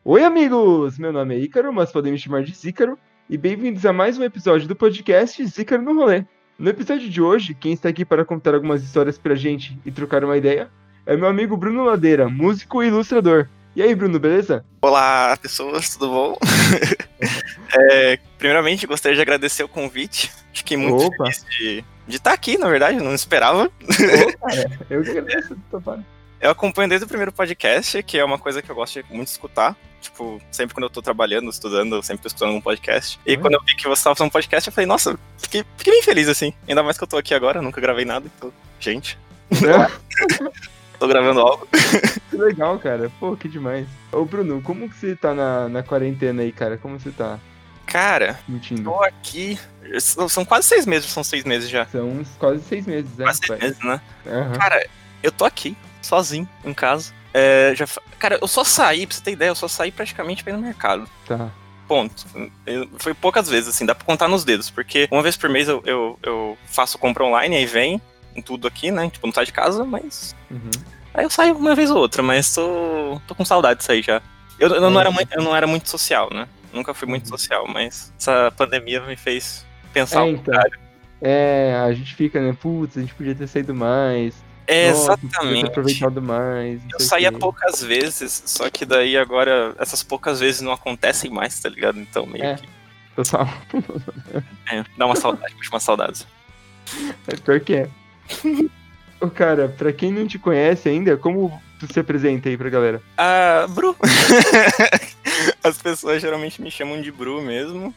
Oi, amigos! Meu nome é Ícaro, mas podem me chamar de Zícaro, e bem-vindos a mais um episódio do podcast Zícaro no Rolê. No episódio de hoje, quem está aqui para contar algumas histórias pra gente e trocar uma ideia é meu amigo Bruno Ladeira, músico e ilustrador. E aí, Bruno, beleza? Olá, pessoas, tudo bom? Primeiramente, gostaria de agradecer o convite. Fiquei muito feliz de estar aqui, na verdade, não esperava. Cara, eu que agradeço, topado. Eu acompanho desde o primeiro podcast, que é uma coisa que eu gosto muito de escutar. Tipo, sempre quando eu tô trabalhando, estudando, eu sempre tô escutando um podcast. E quando eu vi que você tava fazendo um podcast, eu falei, nossa, fiquei bem feliz, assim. Ainda mais que eu tô aqui agora, nunca gravei nada, então, gente. Tô gravando algo. Que legal, cara. Pô, que demais. Ô, Bruno, como que você tá na quarentena aí, cara? Como você tá? Cara, Mentindo. tô aqui. São quase 6 meses, são 6 meses já. São uns quase 6 meses, né? Quase 6 meses, né? Uhum. Cara, eu tô aqui, sozinho, em casa. Cara, eu só saí, pra você ter ideia, eu só saí praticamente pra ir no mercado. Tá. Ponto. Foi poucas vezes, assim, dá pra contar nos dedos, porque uma vez por mês eu faço compra online, aí vem em tudo aqui, né? Tipo, não sai de casa, mas. Uhum. Aí eu saio uma vez ou outra, mas tô com saudade disso aí já. Eu não era muito social, né? Nunca fui muito social, mas essa pandemia me fez pensar ao contrário. A gente fica, né? Putz, a gente podia ter saído mais. Exatamente. Podia ter aproveitado mais. Eu saía poucas vezes, só que daí agora essas poucas vezes não acontecem mais, tá ligado? Então meio que. Total. Dá uma saudade, puxa uma saudade. É pior que é. Ô, cara, pra quem não te conhece ainda, como tu se apresenta aí pra galera? Bru. As pessoas geralmente me chamam de Bru mesmo.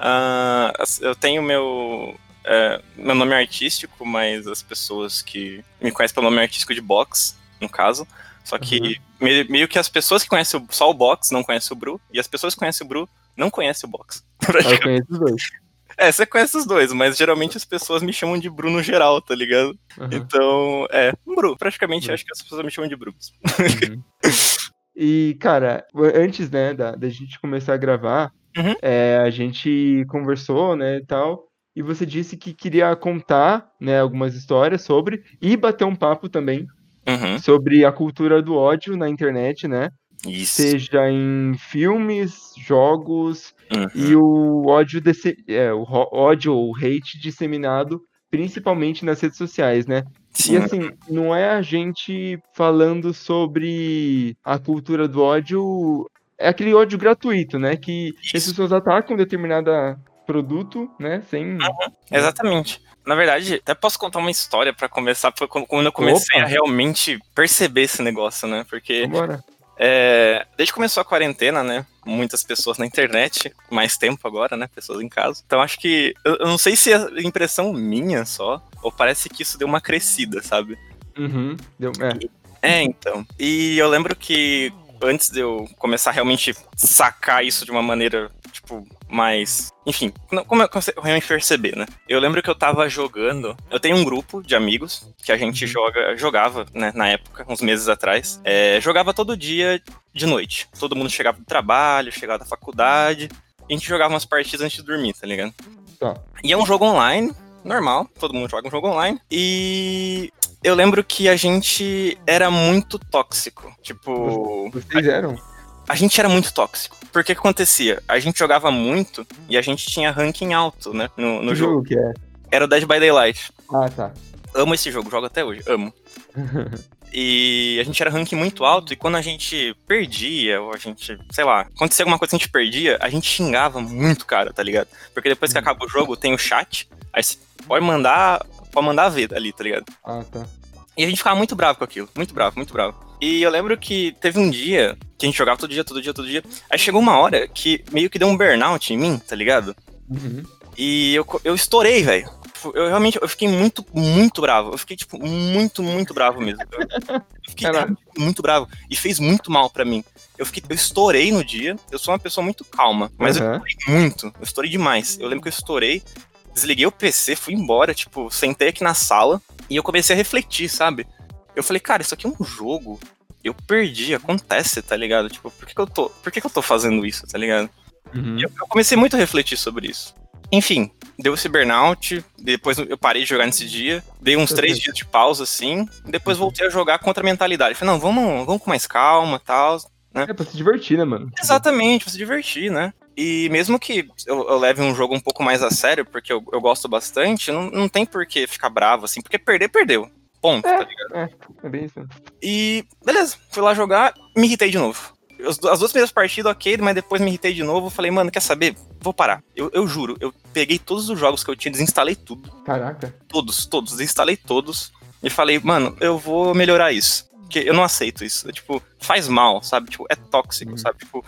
Eu tenho meu nome artístico, mas as pessoas que me conhecem pelo nome artístico de Box, no caso. Só que meio que as pessoas que conhecem só o Box não conhecem o Bru, e as pessoas que conhecem o Bru não conhecem o Box. Eu conheço os dois. Você conhece os dois, mas geralmente as pessoas me chamam de Bru no geral, tá ligado? Uhum. Então, Bru. Praticamente acho que as pessoas me chamam de Bru. Uhum. E, cara, antes, né, da gente começar a gravar, a gente conversou, né, e tal, e você disse que queria contar, né, algumas histórias sobre, e bater um papo também, sobre a cultura do ódio na internet, né? Isso. Seja em filmes, jogos, e o ódio, o ódio ou hate disseminado principalmente nas redes sociais, né? Sim. E assim, não é a gente falando sobre a cultura do ódio, é aquele ódio gratuito, né? Que as pessoas atacam determinado produto, né? Sem. Exatamente. Na verdade, até posso contar uma história pra começar, quando eu comecei a realmente perceber esse negócio, né? Porque Vambora. desde que começou a quarentena, né? Muitas pessoas na internet, mais tempo agora, né? Pessoas em casa. Então acho que, eu não sei se é impressão minha só, ou parece que isso deu uma crescida, sabe? Deu. Então. E eu lembro que antes de eu começar a realmente sacar isso de uma maneira, tipo, mais... Enfim, como eu realmente perceber, né? Eu lembro que eu tava jogando... Eu tenho um grupo de amigos que a gente jogava, né, na época, uns meses atrás. Jogava todo dia de noite. Todo mundo chegava do trabalho, chegava da faculdade. E a gente jogava umas partidas antes de dormir, tá ligado? Tá. E é um jogo online, normal. Todo mundo joga um jogo online. E... eu lembro que a gente era muito tóxico. Tipo... Vocês eram? A gente era muito tóxico. Porque o que acontecia? A gente jogava muito e a gente tinha ranking alto, né? No jogo. Que é? Era o Dead by Daylight. Ah, tá. Amo esse jogo, jogo até hoje, amo. E a gente era ranking muito alto e quando a gente perdia, ou a gente, sei lá, acontecia alguma coisa que a gente perdia, a gente xingava muito, cara, tá ligado? Porque depois que acaba o jogo, tem o chat, aí você pode mandar ver ali, tá ligado? Ah, tá. E a gente ficava muito bravo com aquilo, muito bravo, muito bravo. E eu lembro que teve um dia que a gente jogava todo dia. Aí chegou uma hora que meio que deu um burnout em mim, tá ligado? E eu estourei, velho. Eu fiquei muito, muito bravo. Eu fiquei, tipo, muito, muito bravo mesmo. Eu fiquei muito bravo. E fez muito mal pra mim. Eu estourei no dia. Eu sou uma pessoa muito calma. Mas eu estourei muito. Eu estourei demais. Eu lembro que eu estourei. Desliguei o PC, fui embora. Tipo, sentei aqui na sala. E eu comecei a refletir, sabe? Eu falei, cara, isso aqui é um jogo. Eu perdi, acontece, tá ligado? Tipo, por que eu tô fazendo isso, tá ligado? E eu comecei muito a refletir sobre isso. Enfim, deu esse burnout, depois eu parei de jogar nesse dia, dei uns 3 dias de pausa, assim, e depois voltei a jogar contra a mentalidade. Falei, não, vamos com mais calma e tal. né? É pra se divertir, né, mano? Exatamente, pra se divertir, né? E mesmo que eu leve um jogo um pouco mais a sério, porque eu gosto bastante, não tem por que ficar bravo, assim, porque perder, perdeu. Ponto, tá ligado? É bem isso. E, beleza, fui lá jogar, me irritei de novo. As duas primeiras partidas, ok, mas depois me irritei de novo. Falei, mano, quer saber? Vou parar. Eu juro, eu peguei todos os jogos que eu tinha, desinstalei tudo. Caraca. Todos, desinstalei todos. E falei, mano, eu vou melhorar isso. Porque eu não aceito isso. Tipo, faz mal, sabe? Tipo, é tóxico, sabe? Tipo,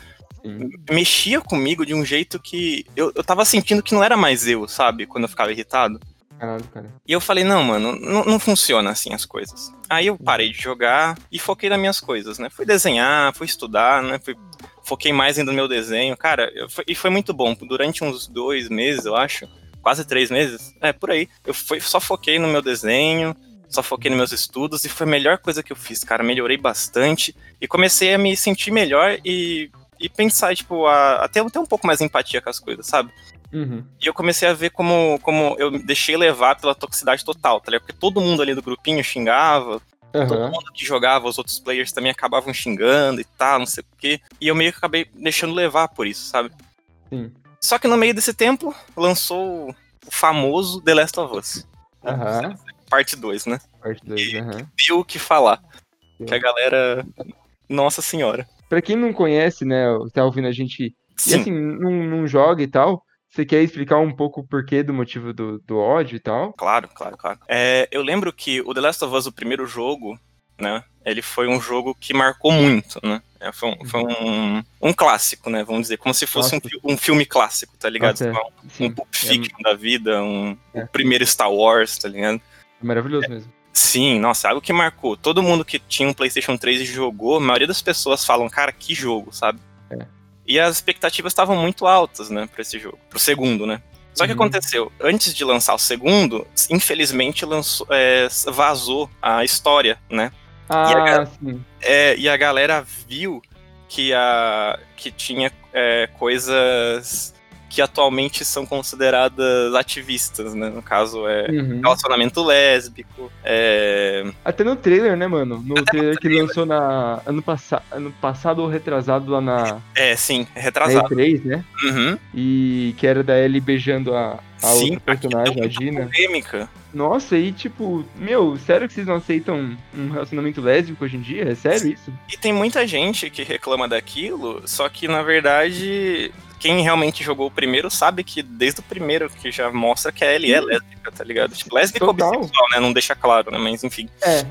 mexia comigo de um jeito que eu tava sentindo que não era mais eu, sabe? Quando eu ficava irritado. Caralho, cara. E eu falei, não, mano, não funciona assim as coisas. Aí eu parei de jogar e foquei nas minhas coisas, né? Fui desenhar, fui estudar, né? Foquei mais ainda no meu desenho. Cara, e foi muito bom. Durante uns 2 meses, eu acho, quase 3 meses, por aí. Só foquei no meu desenho, só foquei nos meus estudos e foi a melhor coisa que eu fiz, cara. Melhorei bastante e comecei a me sentir melhor e pensar, tipo, até um pouco mais empatia com as coisas, sabe? Uhum. E eu comecei a ver como eu me deixei levar pela toxicidade total, tá ligado? Porque todo mundo ali do grupinho xingava, todo mundo que jogava, os outros players também acabavam xingando e tal, não sei o quê. E eu meio que acabei deixando levar por isso, sabe? Sim. Só que no meio desse tempo, lançou o famoso The Last of Us. Parte 2, né? Parte 2, e deu o que falar. Sim. Que a galera... Nossa senhora. Pra quem não conhece, né, tá ouvindo a gente... Sim. E assim, não joga e tal... Você quer explicar um pouco o porquê do motivo do ódio e tal? Claro. Eu lembro que o The Last of Us, o primeiro jogo, né? Ele foi um jogo que marcou muito, né? Foi um clássico, né? Vamos dizer, como se fosse um filme clássico, tá ligado? Um Pulp Fiction da vida, o primeiro Star Wars, tá ligado? Maravilhoso mesmo. Sim, nossa, algo que marcou. Todo mundo que tinha um PlayStation 3 e jogou, a maioria das pessoas falam, cara, que jogo, sabe? E as expectativas estavam muito altas, né, pra esse jogo, pro segundo, né? Só que aconteceu, antes de lançar o segundo, infelizmente vazou a história, né? Sim. E a galera viu que tinha coisas que atualmente são consideradas ativistas, né? No caso, relacionamento lésbico. Até no trailer, né, mano? No trailer que lançou ano passado ou retrasado lá na... sim, retrasado. E3, né? Uhum. E que era da Ellie beijando a outra personagem, deu a Gina. Polêmica. Nossa, e tipo, sério que vocês não aceitam um relacionamento lésbico hoje em dia? É sério isso? E tem muita gente que reclama daquilo, só que na verdade... Quem realmente jogou o primeiro sabe que desde o primeiro que já mostra que a Ellie é lésbica, tá ligado? Tipo, lésbica ou bissexual, né? Não deixa claro, né? Mas enfim.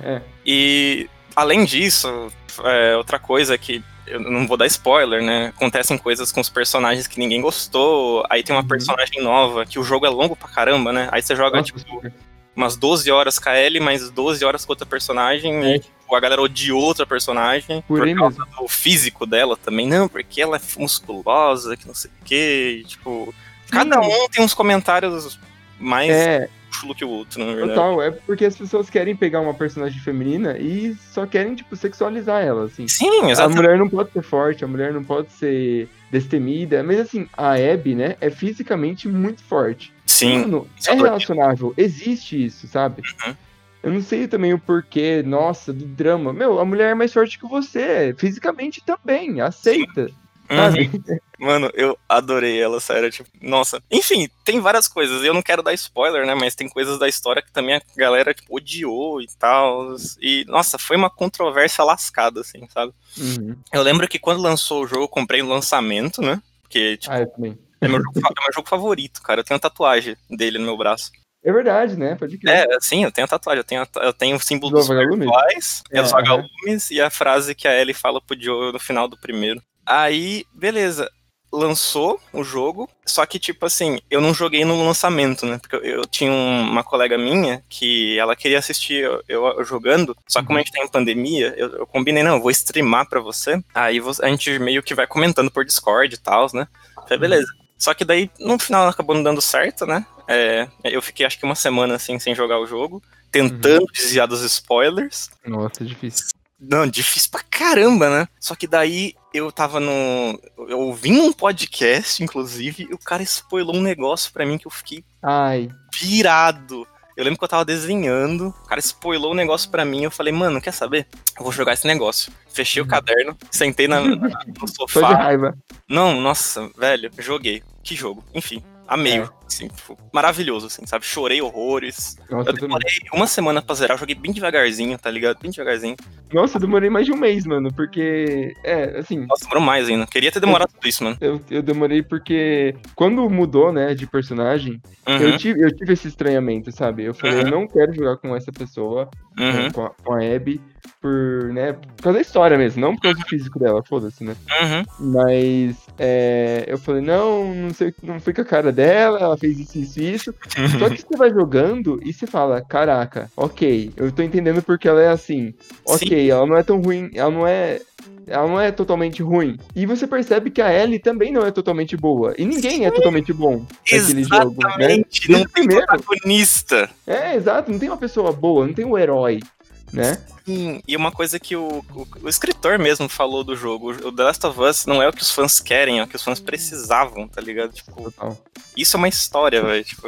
E além disso, outra coisa que eu não vou dar spoiler, né? Acontecem coisas com os personagens que ninguém gostou. Aí tem uma personagem nova, que o jogo é longo pra caramba, né? Aí você joga, umas 12 horas com a Ellie, mais 12 horas com outra personagem. E a galera odiou outra personagem por causa do físico dela também. Não, porque ela é musculosa, que não sei o quê. Tipo, cada um tem uns comentários mais chulo que o outro, na verdade. Total, é porque as pessoas querem pegar uma personagem feminina e só querem, tipo, sexualizar ela, assim. Sim, exatamente. A mulher não pode ser forte, a mulher não pode ser destemida, mas assim, a Abby, né, é fisicamente muito forte. Sim. Mano, é relacionável, existe isso, sabe? Eu não sei também o porquê, nossa, do drama. A mulher é mais forte que você, fisicamente também, aceita, sabe? Mano, eu adorei ela, sério, tipo, nossa. Enfim, tem várias coisas, eu não quero dar spoiler, né, mas tem coisas da história que também a galera, tipo, odiou e tal, e, nossa, foi uma controvérsia lascada, assim, sabe? Eu lembro que quando lançou o jogo, eu comprei no lançamento, né, porque, tipo, eu também. É meu jogo favorito, cara, eu tenho a tatuagem dele no meu braço. É verdade, né? Pode crer. Sim, eu tenho a tatuagem. Eu tenho o símbolo dos Fireflies, os vagalumes e a frase que a Ellie fala pro Joe no final do primeiro. Aí, beleza. Lançou o jogo, só que, tipo assim, eu não joguei no lançamento, né? Porque eu tinha uma colega minha que ela queria assistir eu jogando, só que como a gente tá em pandemia, eu combinei, não, eu vou streamar pra você. Aí a gente meio que vai comentando por Discord e tal, né? Falei, beleza. Só que daí, no final, acabou não dando certo, né? Eu fiquei, acho que uma semana, assim, sem jogar o jogo, tentando desviar dos spoilers. Nossa, difícil. Não, difícil pra caramba, né? Só que daí, eu tava eu ouvi um podcast, inclusive, e o cara spoilou um negócio pra mim que eu fiquei pirado. Eu lembro que eu tava desenhando, o cara spoilou o negócio pra mim, eu falei, mano, quer saber? Eu vou jogar esse negócio. Fechei o caderno, sentei no sofá. Foi de raiva. Não, nossa, velho, joguei. Que jogo. Enfim, amei, assim, tipo, maravilhoso, assim, sabe? Chorei horrores. Nossa, eu demorei uma semana pra zerar, eu joguei bem devagarzinho, tá ligado? Bem devagarzinho. Nossa, eu demorei mais de um mês, mano, porque, assim... Nossa, demorou mais ainda. Queria ter demorado tudo isso, mano. Eu demorei porque quando mudou, né, de personagem, eu tive esse estranhamento, sabe? Eu falei, eu não quero jogar com essa pessoa, com a Abby, por causa da história mesmo, não por causa do físico dela, foda-se, né? Mas eu falei, não sei, não foi com a cara dela, ela fez isso. Só que você vai jogando e você fala, caraca, ok, eu tô entendendo porque ela é assim. Ok, ela não é tão ruim, ela não é totalmente ruim. E você percebe que a Ellie também não é totalmente boa. E ninguém é totalmente bom naquele jogo, né? Exatamente, não tem protagonista. Exato, não tem uma pessoa boa, não tem um herói, né? Sim, e uma coisa que o escritor mesmo falou do jogo, o The Last of Us não é o que os fãs querem, é o que os fãs precisavam, tá ligado? Tipo, isso é uma história, velho, tipo...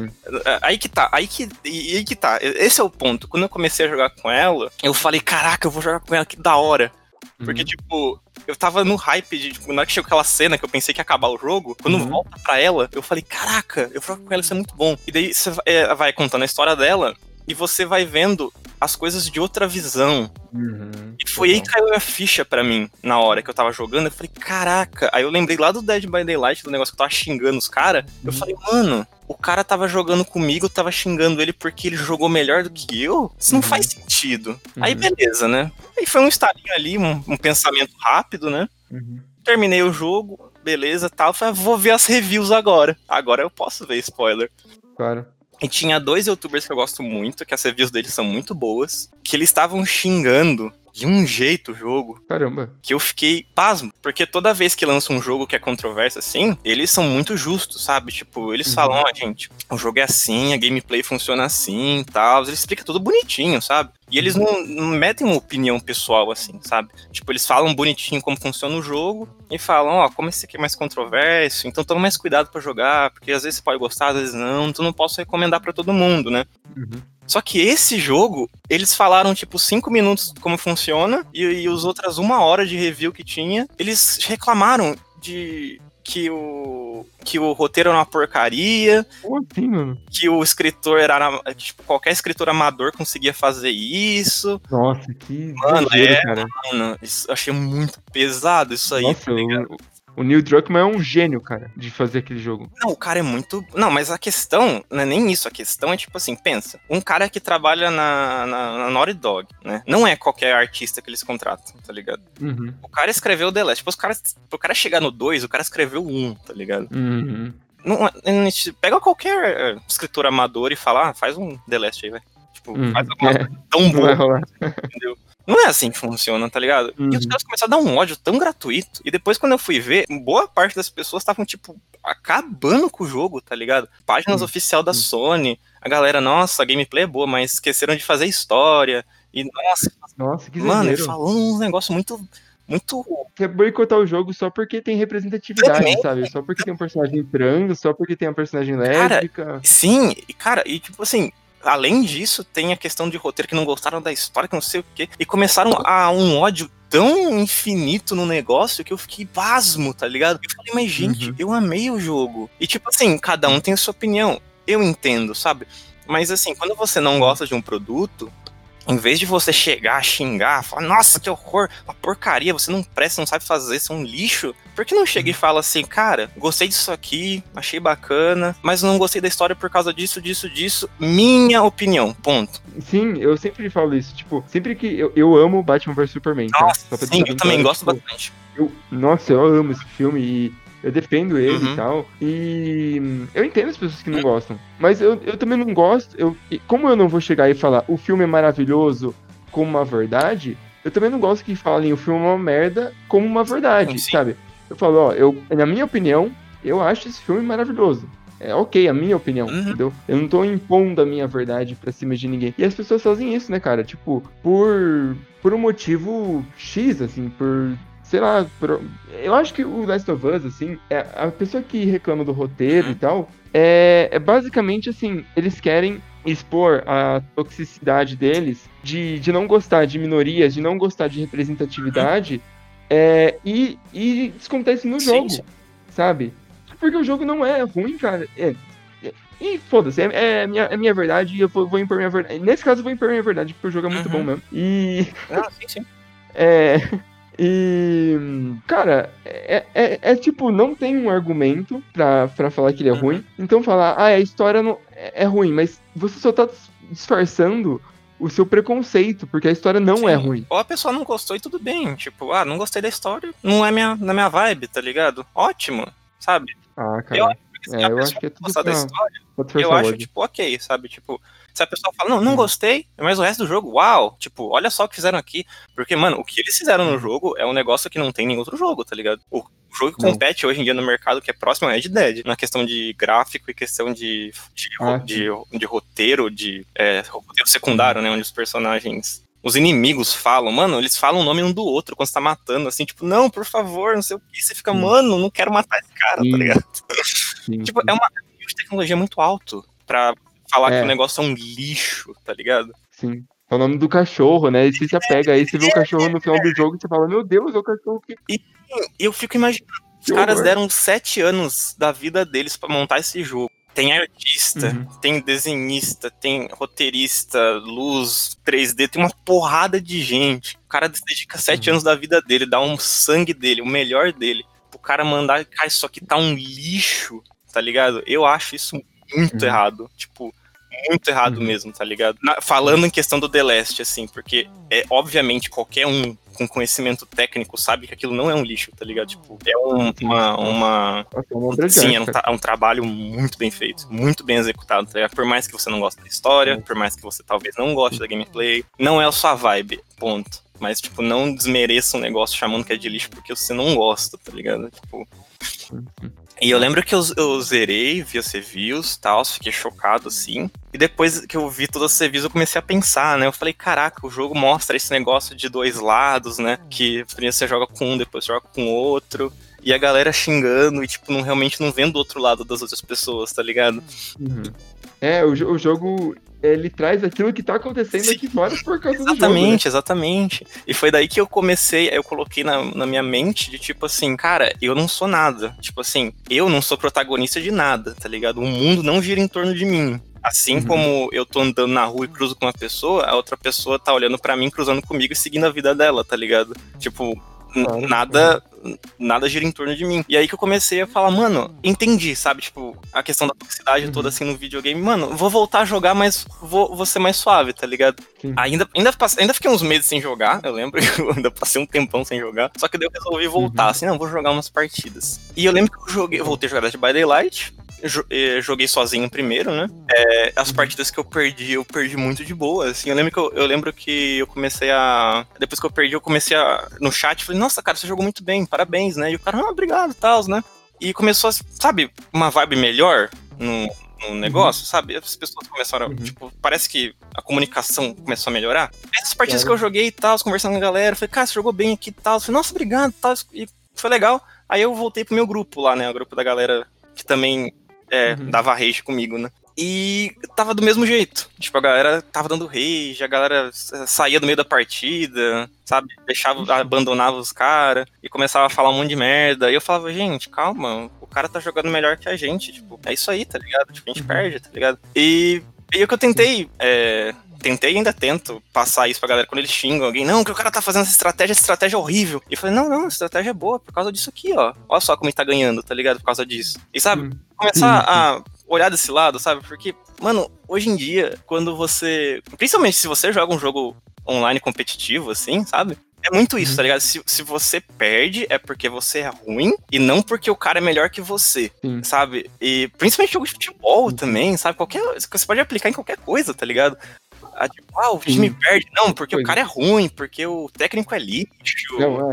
Aí que tá, esse é o ponto. Quando eu comecei a jogar com ela, eu falei, caraca, eu vou jogar com ela, que da hora. Porque, tipo, eu tava no hype de, tipo, na hora que chegou aquela cena que eu pensei que ia acabar o jogo, quando volta pra ela, eu falei, caraca, eu vou jogar com ela, isso é muito bom. E daí você vai contando a história dela, e você vai vendo as coisas de outra visão. E foi aí que caiu a ficha pra mim, na hora que eu tava jogando. Eu falei, caraca. Aí eu lembrei lá do Dead by Daylight, do negócio que eu tava xingando os caras. Eu falei, mano, o cara tava jogando comigo, eu tava xingando ele porque ele jogou melhor do que eu? Isso não faz sentido. Aí beleza, né? Aí foi um estalinho ali, um pensamento rápido, né? Terminei o jogo, beleza, tal. Falei, vou ver as reviews agora. Agora eu posso ver spoiler. Claro. E tinha 2 youtubers que eu gosto muito, que as reviews deles são muito boas, que eles estavam xingando de um jeito o jogo. Caramba. Que eu fiquei pasmo. Porque toda vez que lança um jogo que é controverso assim, eles são muito justos, sabe? Tipo, eles falam, gente, o jogo é assim, a gameplay funciona assim e tal. Eles explicam tudo bonitinho, sabe? E eles não metem uma opinião pessoal, assim, sabe? Tipo, eles falam bonitinho como funciona o jogo e falam, como esse aqui é mais controverso, então toma mais cuidado pra jogar, porque às vezes você pode gostar, às vezes não, então não posso recomendar pra todo mundo, né? Só que esse jogo, eles falaram, tipo, 5 minutos como funciona, e os outras 1 hora de review que tinha, eles reclamaram de que o roteiro era uma porcaria, assim, mano? que o escritor era, tipo, qualquer escritor amador conseguia fazer isso. Nossa, que mano, exagero, cara. Mano, eu achei muito pesado isso aí. Nossa, o Neil Druckmann é um gênio, cara, de fazer aquele jogo. Não, o cara é muito... Não, mas a questão não é nem isso. A questão é, tipo assim, pensa. Um cara que trabalha na Naughty Dog, né? Não é qualquer artista que eles contratam, tá ligado? O cara escreveu The Last. Tipo, o cara chegar no 2, o cara escreveu 1, tá ligado? Não, pega qualquer escritor amador e fala, faz um The Last aí, vai. Tipo, faz alguma coisa tão boa, entendeu? Não é assim que funciona, tá ligado? E os caras começaram a dar um ódio tão gratuito. E depois, quando eu fui ver, boa parte das pessoas estavam, tipo, acabando com o jogo, tá ligado? Páginas oficial da Sony. A galera, nossa, a gameplay é boa, mas esqueceram de fazer história. E, nossa, que mano, exagero. falando uns negócios muito... Quer boicotar o jogo só porque tem representatividade, sabe? Só porque tem um personagem trans, só porque tem uma personagem lésbica. Cara, sim, cara, e tipo assim... Além disso, tem a questão de roteiro que não gostaram da história, que não sei o quê. E começaram a um ódio tão infinito no negócio que eu fiquei pasmo, tá ligado? Eu falei, mas gente, eu amei o jogo. E tipo assim, cada um tem a sua opinião. Eu entendo, sabe? Mas assim, quando você não gosta de um produto, em vez de você chegar, xingar, falar, nossa, que horror, uma porcaria, você não presta, não sabe fazer, você é um lixo. Por que não chega e fala assim, cara, gostei disso aqui, achei bacana, mas não gostei da história por causa disso, minha opinião, ponto. Sim, eu sempre falo isso, tipo, sempre que eu amo Batman vs Superman. Nossa, tá? Sim, eu também gosto bastante. Nossa, eu amo esse filme e eu defendo ele e tal. E eu entendo as pessoas que não gostam. Mas eu também não gosto. Como eu não vou chegar e falar o filme é maravilhoso como uma verdade, eu também não gosto que falem o filme é uma merda como uma verdade, sabe? Eu falo, na minha opinião, eu acho esse filme maravilhoso. É ok, a minha opinião, entendeu? Eu não tô impondo a minha verdade pra cima de ninguém. E as pessoas fazem isso, né, cara? Tipo, por um motivo X, assim, sei lá, eu acho que o Last of Us, assim, a pessoa que reclama do roteiro e tal, é basicamente assim, eles querem expor a toxicidade deles, de não gostar de minorias, de não gostar de representatividade, e descontar isso no jogo, sabe? Porque o jogo não é ruim, cara. E foda-se, é minha verdade e eu vou impor minha verdade. Nesse caso, eu vou impor minha verdade, porque o jogo é muito bom mesmo. E. Sim. Cara, tipo, não tem um argumento pra falar que ele é ruim. Então falar, a história não é ruim, mas você só tá disfarçando o seu preconceito, porque a história não é ruim. Ou a pessoa não gostou e tudo bem, tipo, não gostei da história, não é na minha vibe, tá ligado? Ótimo, sabe? Cara, eu acho que é tudo da história, eu acho, tipo, ok, sabe? Tipo, se a pessoa fala, não gostei, mas o resto do jogo, uau, tipo, olha só o que fizeram aqui. Porque, mano, o que eles fizeram no jogo é um negócio que não tem em nenhum outro jogo, tá ligado? O jogo que compete hoje em dia no mercado que é próximo é Red Dead, na questão de gráfico e questão de roteiro, roteiro secundário, né, onde os personagens... Os inimigos falam, mano, eles falam o nome um do outro quando você tá matando, assim, tipo, não, por favor, não sei o que, você fica, mano, não quero matar esse cara, tá ligado? Tipo, é uma nível de tecnologia muito alto pra falar que o negócio é um lixo, tá ligado? Sim. É o nome do cachorro, né? E você se apega, aí você vê o cachorro no final do jogo e você fala, meu Deus, é o cachorro que... E eu fico imaginando, os caras deram 7 anos da vida deles pra montar esse jogo. Tem artista, tem desenhista, tem roteirista, luz, 3D, tem uma porrada de gente. O cara dedica 7 anos da vida dele, dá um sangue dele, o melhor dele. O cara mandar, cara, isso aqui tá um lixo, tá ligado? Eu acho isso muito errado. Tipo, muito errado mesmo, tá ligado? Falando em questão do The Last, assim, porque obviamente qualquer um com conhecimento técnico sabe que aquilo não é um lixo, tá ligado? Tipo, sim, é um trabalho muito bem feito, muito bem executado, tá ligado? Por mais que você não goste da história, por mais que você talvez não goste da gameplay, não é a sua vibe, ponto. Mas, tipo, não desmereça um negócio chamando que é de lixo porque você não gosta, tá ligado? Tipo... E eu lembro que eu zerei, vi as reviews e tal, fiquei chocado, assim. E depois que eu vi todas as reviews, eu comecei a pensar, né? Eu falei, caraca, o jogo mostra esse negócio de dois lados, né? Que primeiro você joga com um, depois você joga com o outro. E a galera xingando e, tipo, realmente não vendo o outro lado das outras pessoas, tá ligado? O jogo, ele traz aquilo que tá acontecendo aqui fora por causa do jogo, né? Exatamente. E foi daí que eu coloquei na minha mente de tipo assim, cara, eu não sou nada. Tipo assim, eu não sou protagonista de nada, tá ligado? O mundo não gira em torno de mim. Assim como eu tô andando na rua e cruzo com uma pessoa, a outra pessoa tá olhando pra mim, cruzando comigo e seguindo a vida dela, tá ligado? Tipo, nada gira em torno de mim. E aí que eu comecei a falar, mano, entendi, sabe? Tipo, a questão da toxicidade toda assim no videogame. Mano, vou voltar a jogar, mas vou ser mais suave, tá ligado? Ainda fiquei uns meses sem jogar, eu lembro que eu ainda passei um tempão sem jogar. Só que daí eu resolvi voltar, assim, não, vou jogar umas partidas. E eu lembro que eu voltei a jogar Dead by Daylight. Joguei sozinho primeiro, né? As partidas que eu perdi muito de boa, assim. Eu lembro que eu comecei a... Depois que eu perdi, eu comecei a... No chat, falei, nossa, cara, você jogou muito bem, parabéns, né? E o cara, obrigado, tal, né? E começou, sabe, uma vibe melhor no negócio, sabe? As pessoas começaram, tipo, parece que a comunicação começou a melhorar. Essas partidas que eu joguei e tal, conversando com a galera, falei, cara, você jogou bem aqui e tal. Falei, nossa, obrigado, tal. E foi legal. Aí eu voltei pro meu grupo lá, né? O grupo da galera que também dava rage comigo, né? E tava do mesmo jeito. Tipo, a galera tava dando rage, a galera saía do meio da partida, sabe? Abandonava os caras e começava a falar um monte de merda. E eu falava, gente, calma, o cara tá jogando melhor que a gente. Tipo, é isso aí, tá ligado? Tipo, a gente perde, tá ligado? E o que eu tentei e ainda tento passar isso pra galera quando eles xingam alguém. Não, que o cara tá fazendo essa estratégia é horrível. E eu falei, não, a estratégia é boa por causa disso aqui, ó. Olha só como ele tá ganhando, tá ligado? Por causa disso. E sabe, começar a olhar desse lado, sabe? Porque, mano, hoje em dia, quando você... Principalmente se você joga um jogo online competitivo, assim, sabe? É muito isso, tá ligado? Se você perde, é porque você é ruim e não porque o cara é melhor que você, sabe? E principalmente jogo de futebol também, sabe? Você pode aplicar em qualquer coisa, tá ligado? O time perde. Não, porque o cara é ruim, porque o técnico é lixo. Não,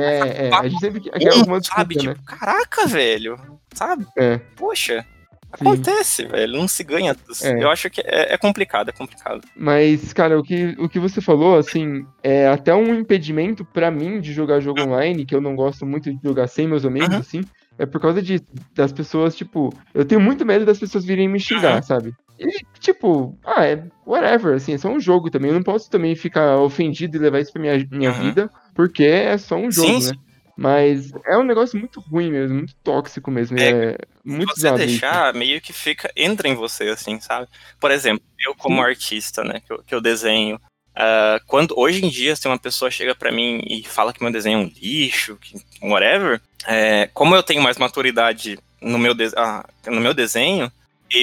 a gente sempre quer alguma desculpa, sabe? né? Tipo, caraca, velho. Sabe? Poxa. Acontece, velho, não se ganha. Eu acho que é complicado, Mas, cara, o que você falou, assim, é até um impedimento pra mim de jogar jogo online, que eu não gosto muito de jogar sem meus amigos, assim, é por causa disso, das pessoas, tipo, eu tenho muito medo das pessoas virem me xingar, sabe? E, tipo, whatever, assim, é só um jogo também. Eu não posso também ficar ofendido e levar isso pra minha vida, porque é só um jogo, Sim, né? Mas é um negócio muito ruim mesmo, muito tóxico mesmo. É se muito você usado isso. deixar, meio que entra em você, assim, sabe? Por exemplo, eu como artista, né, que eu desenho, hoje em dia, se uma pessoa chega pra mim e fala que meu desenho é um lixo, whatever, como eu tenho mais maturidade no meu desenho,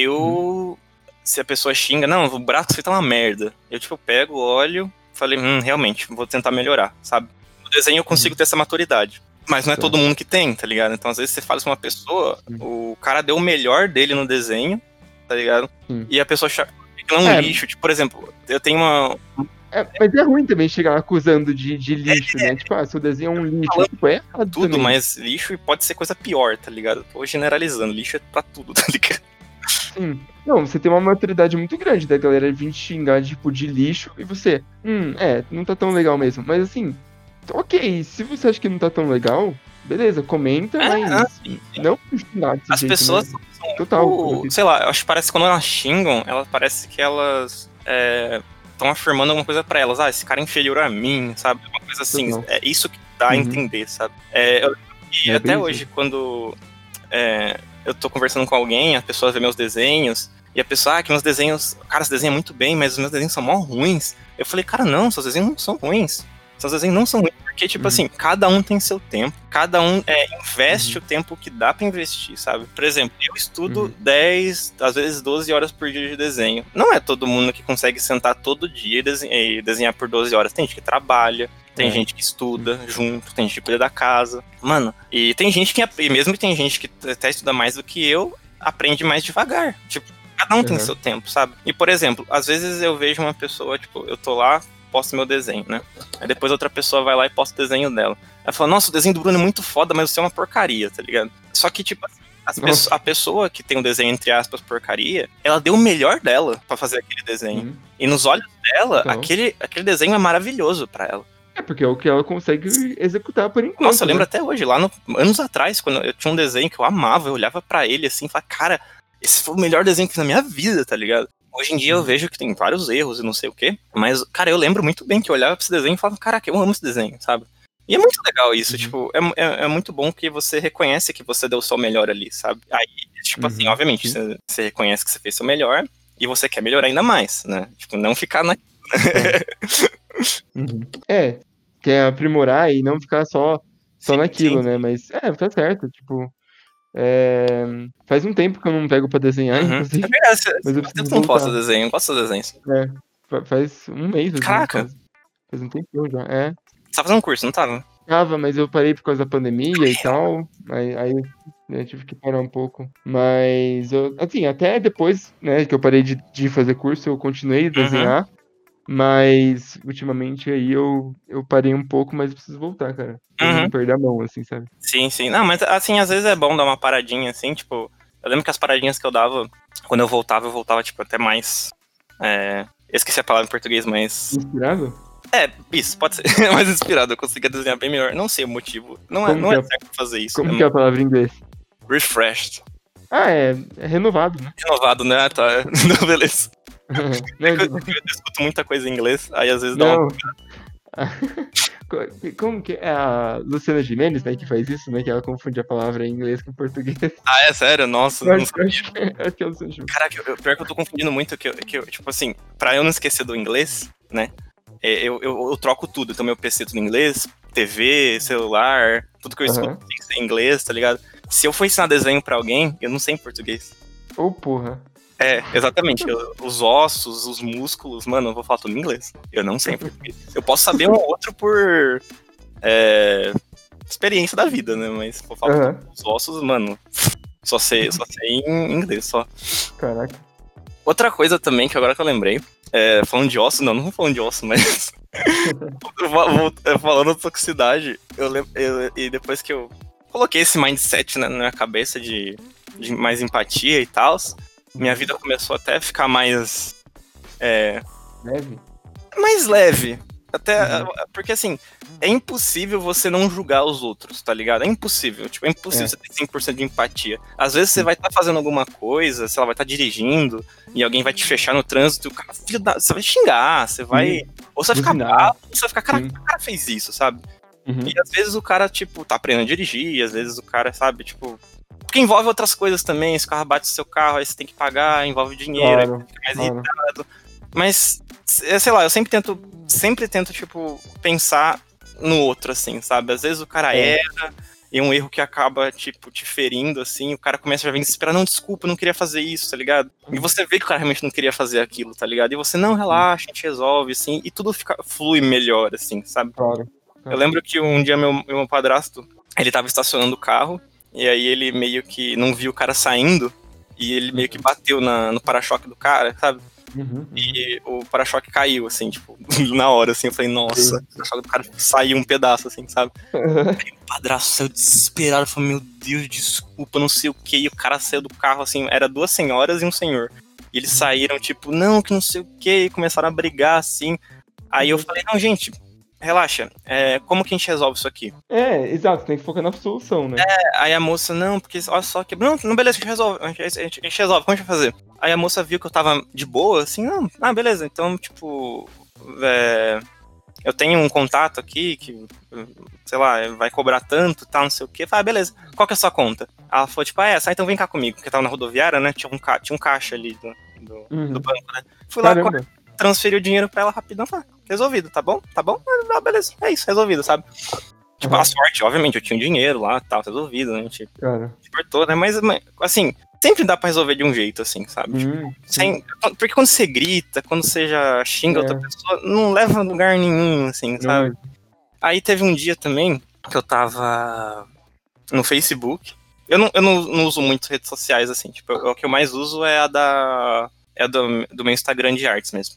se a pessoa xinga, não, o braço feito é uma merda, eu, tipo, pego, olho, falei, realmente, vou tentar melhorar, sabe? No desenho eu consigo ter essa maturidade. Mas não é todo mundo que tem, tá ligado? Então, às vezes, você fala com uma pessoa, o cara deu o melhor dele no desenho, tá ligado? E a pessoa acha que não é um lixo. Tipo, por exemplo, eu tenho uma... mas é ruim também chegar acusando de lixo, né? Tipo, seu desenho é um lixo. Tipo, é errado tudo, também. mas lixo pode ser coisa pior, tá ligado? Tô generalizando, lixo é pra tudo, tá ligado? Sim. Não, você tem uma maturidade muito grande da galera vir te xingar, tipo, de lixo, e você, não tá tão legal mesmo. Mas assim, ok, se você acha que não tá tão legal, beleza, comenta, mas sim. não xingar desse as jeito, pessoas né? são Total. sei lá, eu acho que parece que quando elas xingam, parece que elas estão afirmando alguma coisa pra elas. Esse cara é inferior a mim, sabe? Uma coisa assim. Total. É isso que dá a entender, sabe? E até hoje, quando eu tô conversando com alguém, a pessoa vê meus desenhos, e a pessoa, que meus desenhos, cara, você desenha muito bem, mas os meus desenhos são mó ruins. Eu falei, cara, não, seus desenhos não são ruins. Seus desenhos não são ruins, porque, tipo assim, cada um tem seu tempo, cada um investe o tempo que dá pra investir, sabe? Por exemplo, eu estudo 10, às vezes 12 horas por dia de desenho. Não é todo mundo que consegue sentar todo dia e desenhar por 12 horas. Tem gente que trabalha, tem gente que estuda junto, tem gente que cuida da casa. Mano, e tem gente e mesmo que tem gente que até estuda mais do que eu, aprende mais devagar. Tipo, cada um tem seu tempo, sabe? E, por exemplo, às vezes eu vejo uma pessoa, tipo, eu tô lá, posto meu desenho, né? Aí depois outra pessoa vai lá e posta o desenho dela. Ela fala, nossa, o desenho do Bruno é muito foda, mas o seu é uma porcaria, tá ligado? Só que, tipo, a pessoa que tem um desenho, entre aspas, porcaria, ela deu o melhor dela pra fazer aquele desenho. E nos olhos dela, aquele desenho é maravilhoso pra ela. É, porque é o que ela consegue executar por enquanto. Nossa, eu lembro até hoje, anos atrás, quando eu tinha um desenho que eu amava, eu olhava pra ele assim e falava, cara, esse foi o melhor desenho que fiz na minha vida, tá ligado? Hoje em dia eu vejo que tem vários erros e não sei o quê, mas, cara, eu lembro muito bem que eu olhava pra esse desenho e falava, caraca, eu amo esse desenho, sabe? E é muito legal isso, tipo, é muito bom que você reconhece que você deu o seu melhor ali, sabe? Aí, tipo assim, obviamente, você reconhece que você fez o seu melhor e você quer melhorar ainda mais, né? Tipo, não ficar na... Quer aprimorar e não ficar só naquilo, né? Mas, tá certo, tipo... faz um tempo que eu não pego pra desenhar, inclusive. É verdade, mas eu preciso não voltar. posto desenho, eu gosto de desenhos. Faz um mês, assim. Caraca! Faz um tempinho já, Você tá fazendo um curso, não tava? Tava, mas eu parei por causa da pandemia e tal. Aí eu tive que parar um pouco. Mas, assim, até depois, né, que eu parei de fazer curso, eu continuei a desenhar. Mas, ultimamente, aí eu parei um pouco, mas eu preciso voltar, cara. Pra não perder a mão, assim, sabe? Sim, sim. Não, mas, assim, às vezes é bom dar uma paradinha, assim, tipo... Eu lembro que as paradinhas que eu dava, quando eu voltava, tipo, até mais... Eu esqueci a palavra em português, mas... Inspirado? Isso, pode ser mais inspirado. Eu conseguia desenhar bem melhor. Não sei o motivo. Não é certo fazer isso. Como que é a palavra em inglês? Refreshed. É renovado, né? Renovado, né? Tá. Não, beleza. Eu escuto muita coisa em inglês, aí às vezes dá uma... Como que é a Luciana Gimenez, né, que faz isso, né, que ela confunde a palavra em inglês com português. É sério? Nossa, não sabia. Acho que é a Luciana Gimenez. Caraca, pior que eu tô confundindo muito, que eu, tipo assim, pra eu não esquecer do inglês, né, eu troco tudo, então meu PC tudo em inglês, TV, celular, tudo que eu escuto tem que ser em inglês, tá ligado? Se eu for ensinar desenho pra alguém, eu não sei em português. Porra. Exatamente. Os ossos, os músculos, mano, eu vou falar tudo em inglês. Eu não sei em português. Eu posso saber um ou outro por experiência da vida, né? Mas vou falar os ossos, mano, só sei em inglês, só. Caraca. Outra coisa também, que agora que eu lembrei, falando de osso, não vou falando de osso, mas... falando de toxicidade, e depois que eu coloquei esse mindset, né, na minha cabeça de mais empatia e tal... Minha vida começou até a ficar mais... Leve? Mais leve. Até, porque assim, é impossível você não julgar os outros, tá ligado? É impossível, tipo, é impossível você ter 100% de empatia. Às vezes você vai estar fazendo alguma coisa, sei lá, vai estar dirigindo, e alguém vai te fechar no trânsito, e o cara, você vai xingar, você vai... Ou você vai ficar bravo, ou você vai ficar, cara, o cara fez isso, sabe? E às vezes o cara, tipo, tá aprendendo a dirigir, e às vezes o cara, sabe, tipo... Porque envolve outras coisas também, se o carro bate no seu carro, aí você tem que pagar, envolve dinheiro, aí você fica mais irritado. Mas, sei lá, eu sempre tento, tipo, pensar no outro, assim, sabe? Às vezes o cara erra, e um erro que acaba, tipo, te ferindo, assim, o cara começa a vir desesperar, não, desculpa, eu não queria fazer isso, tá ligado? E você vê que o cara realmente não queria fazer aquilo, tá ligado? E você, não, relaxa, a gente resolve, assim, e tudo flui melhor, assim, sabe? Eu lembro que um dia meu padrasto, ele tava estacionando o carro, e aí ele meio que não viu o cara saindo, e ele meio que bateu no para-choque do cara, sabe? E o para-choque caiu, assim, tipo, na hora, assim, eu falei, nossa, o para-choque do cara saiu um pedaço, assim, sabe? Aí o padrasto saiu desesperado, falou, meu Deus, desculpa, não sei o que, e o cara saiu do carro, assim, era 2 senhoras e um senhor. E eles saíram, tipo, não, que não sei o que, e começaram a brigar, assim. Aí eu falei, não, gente, relaxa, como que a gente resolve isso aqui? Exato, tem que focar na solução, né? Aí a moça, não, porque olha só que. Não, beleza, a gente resolve, a gente resolve, como a gente vai fazer? Aí a moça viu que eu tava de boa, assim, não, beleza, então, tipo. Eu tenho um contato aqui que, sei lá, vai cobrar tanto, tal, não sei o quê. Falei, beleza, qual que é a sua conta? Ela falou, tipo, essa, então vem cá comigo, porque tava na rodoviária, né? Tinha um caixa ali do banco, né? Fui lá, transferi o dinheiro pra ela rapidão, falei, resolvido, tá bom? Tá bom? Beleza, é isso, resolvido, sabe? Tipo, a sorte, obviamente, eu tinha um dinheiro lá, tal, resolvido, a gente cortou, né? Mas, assim, sempre dá pra resolver de um jeito, assim, sabe? Porque quando você grita, quando você já xinga outra pessoa, não leva a lugar nenhum, assim, sabe? Aí teve um dia também que eu tava no Facebook. Eu não uso muito redes sociais, assim, tipo, o que eu mais uso é do meu Instagram de artes mesmo.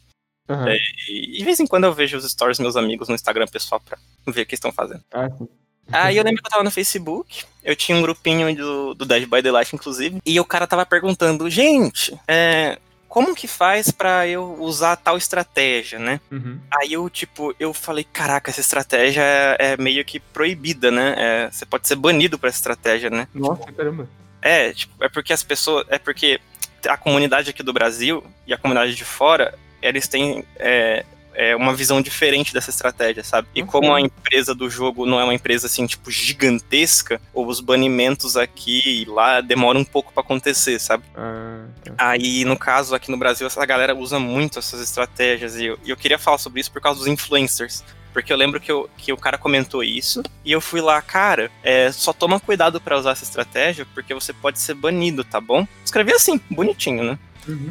E de vez em quando eu vejo os stories dos meus amigos no Instagram pessoal pra ver o que estão fazendo. Aí eu lembro que eu tava no Facebook, eu tinha um grupinho do Dead by Daylight, inclusive, e o cara tava perguntando, gente, como que faz pra eu usar tal estratégia, né? Aí eu falei, caraca, essa estratégia é meio que proibida, né? Você pode ser banido por essa estratégia, né? Nossa, caramba. É porque a comunidade aqui do Brasil e a comunidade de fora, eles têm uma visão diferente dessa estratégia, sabe? E como a empresa do jogo não é uma empresa, assim, tipo, gigantesca, os banimentos aqui e lá demoram um pouco pra acontecer, sabe? Aí, no caso, aqui no Brasil, essa galera usa muito essas estratégias e eu queria falar sobre isso por causa dos influencers. Porque eu lembro que o cara comentou isso, e eu fui lá, cara, só toma cuidado pra usar essa estratégia, porque você pode ser banido, tá bom? Escrevi assim, bonitinho, né?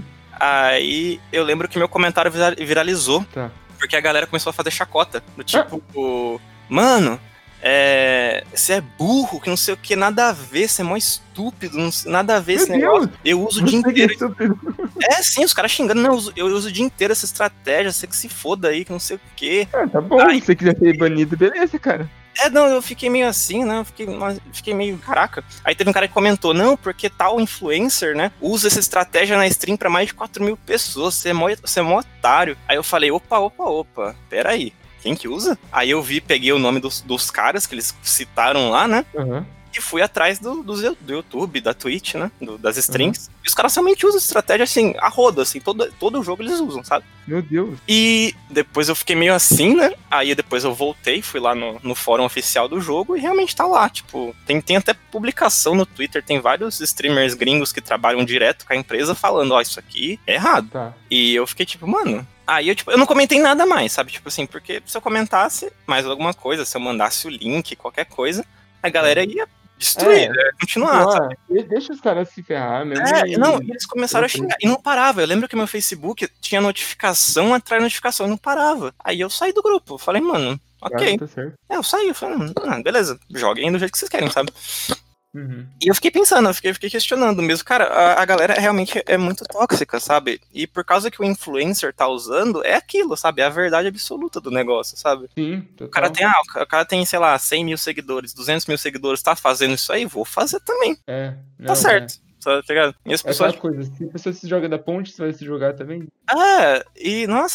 Aí eu lembro que meu comentário viralizou, porque a galera começou a fazer chacota, do tipo, mano, você é burro, que não sei o que, nada a ver, você é mó estúpido, nada a ver esse negócio. Eu uso o dia inteiro. Sim, os caras xingando, não, eu uso o dia inteiro essa estratégia, você que se foda aí, que não sei o que. Tá bom, se você quiser ser banido, beleza, cara. Não, eu fiquei meio assim, né? Eu fiquei meio, caraca. Aí teve um cara que comentou, não, porque tal influencer, né, usa essa estratégia na stream pra mais de 4.000 pessoas, você é mó otário. Aí eu falei, opa, peraí, quem que usa? Aí eu peguei o nome dos caras que eles citaram lá, né? E fui atrás do YouTube, da Twitch, né? Das streams. E os caras realmente usam estratégia assim, a roda, assim, todo jogo eles usam, sabe? Meu Deus. E depois eu fiquei meio assim, né? Aí depois eu voltei, fui lá no fórum oficial do jogo e realmente tá lá, tipo, tem até publicação no Twitter, tem vários streamers gringos que trabalham direto com a empresa falando, isso aqui é errado. E eu fiquei tipo, mano... Aí eu não comentei nada mais, sabe? Tipo assim, porque se eu comentasse mais alguma coisa, se eu mandasse o link, qualquer coisa, a galera ia destruir, continuar, sabe? Deixa os caras se ferrar mesmo. Eles começaram a xingar. E não parava. Eu lembro que meu Facebook tinha notificação atrás de notificação, e não parava. Aí eu saí do grupo. Falei, mano, ok. Tá certo. Eu saí, eu falei, beleza, joguem do jeito que vocês querem, sabe? E eu fiquei pensando, eu fiquei questionando mesmo. Cara, a galera realmente é muito tóxica, sabe? E por causa que o influencer tá usando, é aquilo, sabe? É a verdade absoluta do negócio, sabe? Sim, total. O cara tem, sei lá, 100 mil seguidores, 200 mil seguidores, tá fazendo isso aí, vou fazer também. Tá certo. Tá ligado? E as pessoas... coisa, se a pessoa se joga da ponte, você vai se jogar também. E nossa,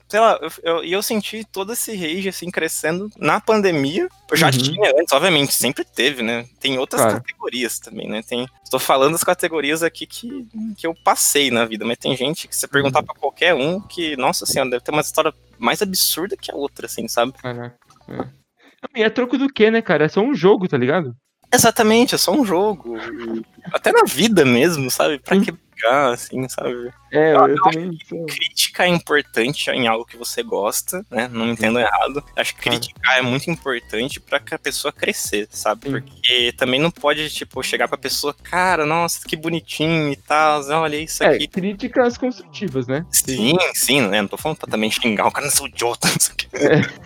sei lá, eu senti todo esse rage, assim, crescendo na pandemia. Eu já tinha antes, obviamente, sempre teve, né? Tem outras categorias também, né? Estou falando das categorias aqui que eu passei na vida, mas tem gente que, se você perguntar pra qualquer um, que, nossa senhora, deve ter uma história mais absurda que a outra, assim, sabe? Caraca. E é troco do quê, né, cara? É só um jogo, tá ligado? Exatamente, é só um jogo. Até na vida mesmo, sabe? Pra que brigar, assim, sabe? Eu também. Crítica é importante em algo que você gosta, né? Não me entendo errado. Acho que criticar é muito importante pra que a pessoa crescer, sabe? Porque também não pode, tipo, chegar pra pessoa, cara, nossa, que bonitinho e tal, olha isso aqui. Críticas construtivas, né? Sim, né? Não tô falando pra também xingar o cara, não sou idiota, não sei o quê.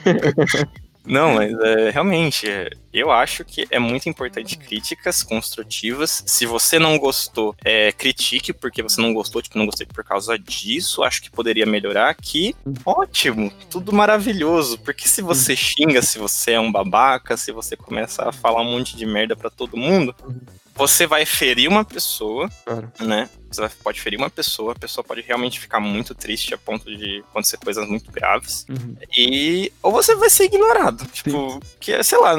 Não, mas realmente, eu acho que é muito importante críticas construtivas. Se você não gostou, critique porque você não gostou, tipo, não gostei por causa disso, acho que poderia melhorar aqui. Ótimo, tudo maravilhoso. Porque se você xinga, se você é um babaca, se você começa a falar um monte de merda pra todo mundo, você vai ferir uma pessoa, né? Você pode ferir uma pessoa, a pessoa pode realmente ficar muito triste a ponto de acontecer coisas muito graves. Ou você vai ser ignorado. Tipo, que, sei lá,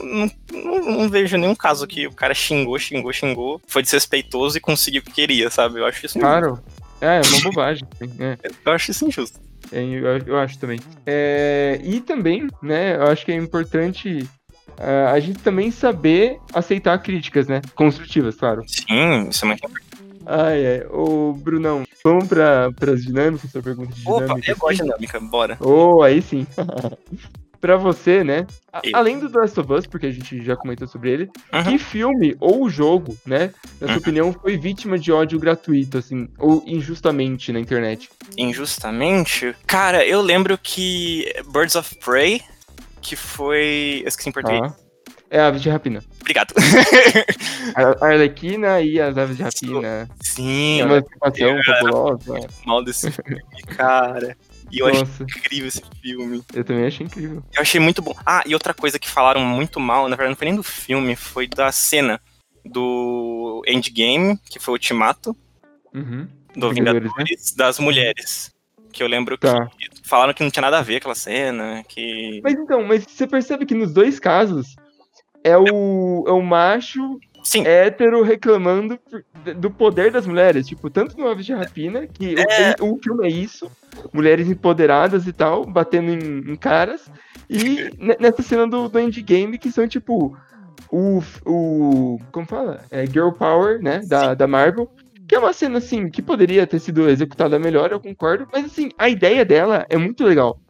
não vejo nenhum caso que o cara xingou, foi desrespeitoso e conseguiu o que queria, sabe? Eu acho isso injusto. Claro. É uma bobagem. Eu acho isso injusto. Eu acho também. E também, né, eu acho que é importante a gente também saber aceitar críticas, né? Construtivas, claro. Sim, isso é muito importante. Ô, Brunão, vamos para as dinâmicas, sua pergunta de dinâmica? Opa, eu gosto de dinâmica, bora. Aí sim. Pra você, né? Além do The Last of Us, porque a gente já comentou sobre ele, que filme ou jogo, né, na sua opinião, foi vítima de ódio gratuito, assim, ou injustamente na internet? Injustamente? Cara, eu lembro que Birds of Prey, que foi... Eu esqueci em português. Aves de Rapina. Obrigado. A Arlequina e as Aves de Rapina. Sim. Uma situação fabulosa. Mal desse filme, cara. E eu achei incrível esse filme. Eu também achei incrível. Eu achei muito bom. E outra coisa que falaram muito mal, na verdade não foi nem do filme, foi da cena do Endgame, que foi o Ultimato, do Vingadores, né? Das mulheres. Que eu lembro que falaram que não tinha nada a ver aquela cena, que... Mas você percebe que nos dois casos é o macho hétero reclamando do poder das mulheres. Tipo, tanto no Aves de Rapina, que o filme é isso, mulheres empoderadas e tal, batendo em caras, e nessa cena do Endgame, que são tipo como fala? Girl Power, né, da Marvel, que é uma cena, assim, que poderia ter sido executada melhor, eu concordo, mas, assim, a ideia dela é muito legal.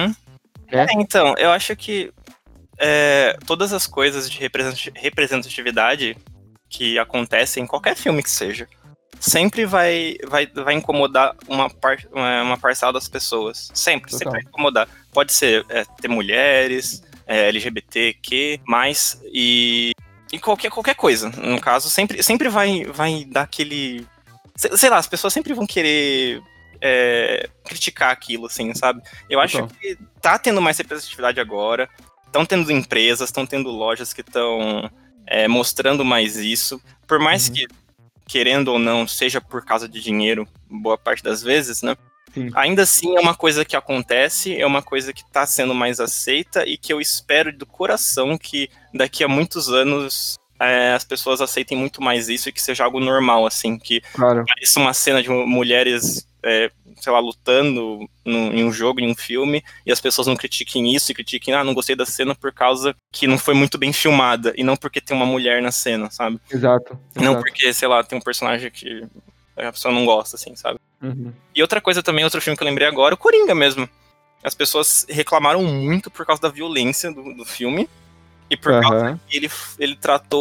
Então, eu acho que todas as coisas de representatividade que acontecem em qualquer filme que seja, sempre vai incomodar uma parcela das pessoas. Sempre vai incomodar. Pode ser ter mulheres, LGBTQ+, e qualquer coisa. No caso, sempre vai dar aquele... Sei lá, as pessoas sempre vão querer criticar aquilo, assim, sabe? Eu acho que tá tendo mais representatividade agora. Estão tendo empresas, estão tendo lojas que estão mostrando mais isso. Por mais que, querendo ou não, seja por causa de dinheiro, boa parte das vezes, né? Ainda assim é uma coisa que acontece, é uma coisa que está sendo mais aceita e que eu espero do coração que daqui a muiuns anos as pessoas aceitem muito mais isso e que seja algo normal, assim, que pareça uma cena de mulheres, sei lá, lutando em um jogo, em um filme, e as pessoas não critiquem isso e critiquem, não gostei da cena por causa que não foi muito bem filmada, e não porque tem uma mulher na cena, sabe? Exato. Não porque, sei lá, tem um personagem que a pessoa não gosta, assim, sabe? E outra coisa também, outro filme que eu lembrei agora, o Coringa mesmo. As pessoas reclamaram muito por causa da violência do filme, e por causa que ele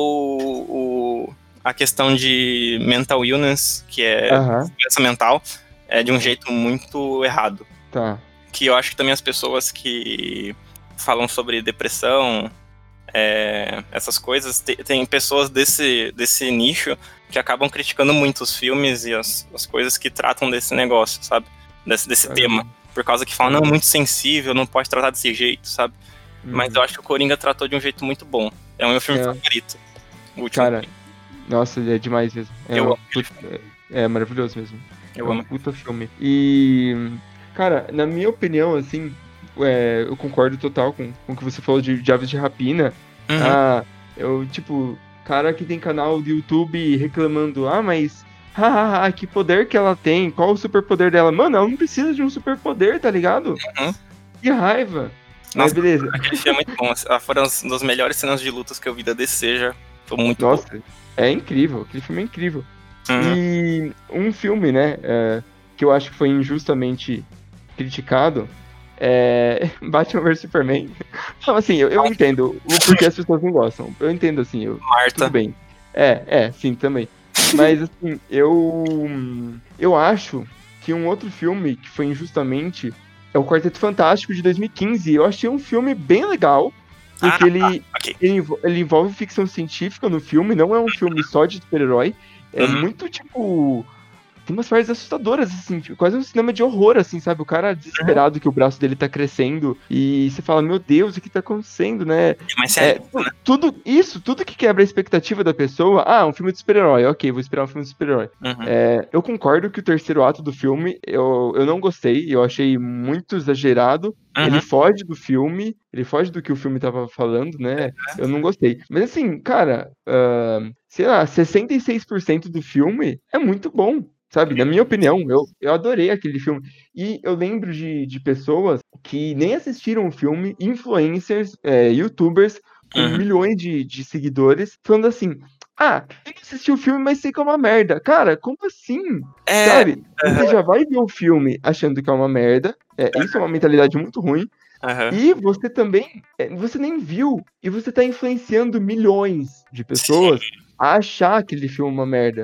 tratou a questão de mental illness, que é doença mental, de um jeito muito errado. Que eu acho que também as pessoas que falam sobre depressão, essas coisas, tem pessoas desse nicho que acabam criticando muito os filmes e as coisas que tratam desse negócio, sabe? Desse tema. Por causa que falam, não, é muito sensível, não pode tratar desse jeito, sabe? Mas eu acho que o Coringa tratou de um jeito muito bom. É o meu filme favorito. O último. Cara, nossa, é demais mesmo. É maravilhoso mesmo. Eu amo. Puta filme. E Cara, na minha opinião, assim, eu concordo total com o que você falou de Aves de Rapina. Tipo, cara que tem canal do YouTube reclamando, mas que poder que ela tem, qual o superpoder dela? Mano, ela não precisa de um superpoder, tá ligado? Que raiva. Mas beleza. Aquele filme é muito bom. Foram as das melhores cenas de lutas que eu vi da DC já. Tô muito Nossa, bom. É incrível. Aquele filme é incrível. E um filme, né, que eu acho que foi injustamente criticado Batman vs Superman. Então, assim, eu entendo o porquê as pessoas não gostam. Eu entendo, assim, Marta. Tudo bem. Sim, também. Mas, assim, eu acho que um outro filme que foi injustamente é o Quarteto Fantástico de 2015. Eu achei um filme bem legal, porque ele envolve ficção científica no filme, não é um filme só de super-herói. É muito, tipo... Tem umas partes assustadoras, assim, quase um cinema de horror, assim, sabe? O cara desesperado que o braço dele tá crescendo e você fala, meu Deus, o que tá acontecendo, né? Mas sério, né? Tudo que quebra a expectativa da pessoa, um filme de super-herói, ok, vou esperar um filme de super-herói. Eu concordo que o terceiro ato do filme, eu não gostei, eu achei muito exagerado. Ele foge do filme, ele foge do que o filme tava falando, né? Eu não gostei. Mas assim, cara, sei lá, 66% do filme é muito bom. Sabe, na minha opinião, eu adorei aquele filme. E eu lembro de pessoas que nem assistiram o filme, influencers, youtubers com milhões de seguidores, falando assim, eu não assisti o filme, mas sei que é uma merda. Cara, como assim? Sabe? Você já vai ver o filme achando que é uma merda. Isso é uma mentalidade muito ruim. E você também, você nem viu, e você tá influenciando milhões de pessoas a achar aquele filme uma merda.